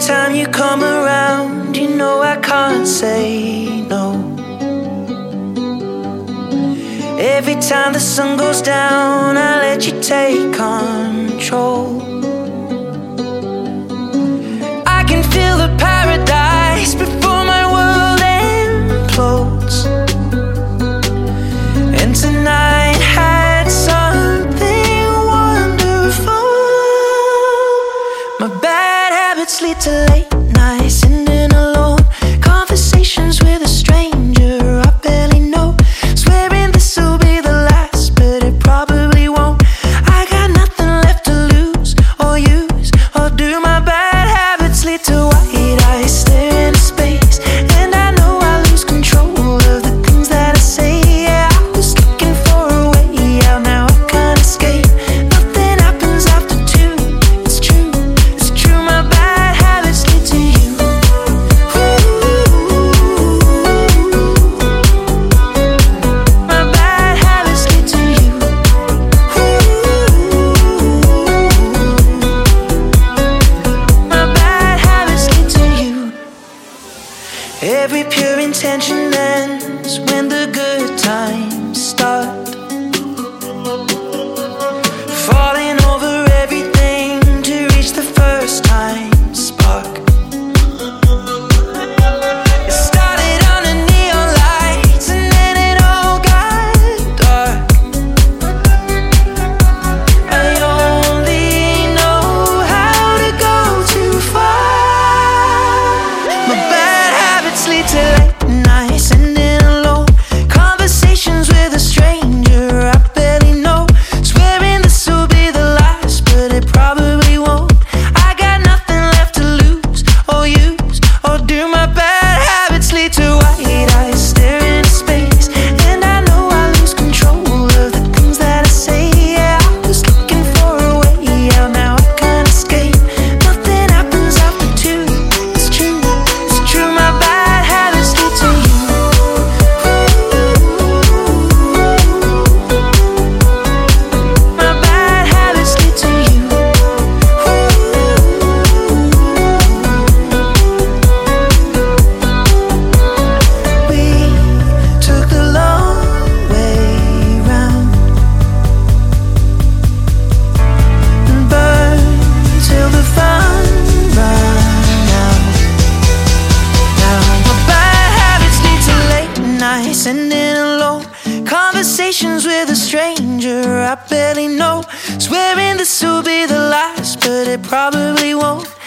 time you come around, you know I can't say no. Every time the sun goes down, I let you take control. I can feel the paradise before my world implodes. And tonight had something wonderful. My bad habits lead to late nights, sitting alone, conversations with a stranger I barely know, swearing this will be the last, but it probably won't. I got nothing left to lose or use or do. My bad habits lead to white eyes stare into space, and I know I lose control of the things that I say. Yeah, I was looking for a way out, now I can't escape. Nothing happens after two. It's true, it's true. My bad habits lead to you. My bad habits lead to you. My bad habits lead to you. Every pure intention ends when the good times start. Falling over everything to reach the first time spark. It started under neon lights and then it all got dark. I only know how to go too far. My bad habits lead to late nights, sitting alone, conversations with a stranger I barely know, swearing this will be the last, but it probably won't. I got nothing left to lose or use or do. My bad habits lead to white eyes staring into space, and I know I lose control of the things that I say. Yeah, I was looking for a way out, now I can't escape. Nothing happens after two. It's true, it's true. My bad habits lead to you. My bad habits lead to you. We took the long way round and burned till the fun ran out. Now my bad habits lead to late nights, sitting alone, conversations with a stranger I barely know, swearing this will be the last, but it probably won't.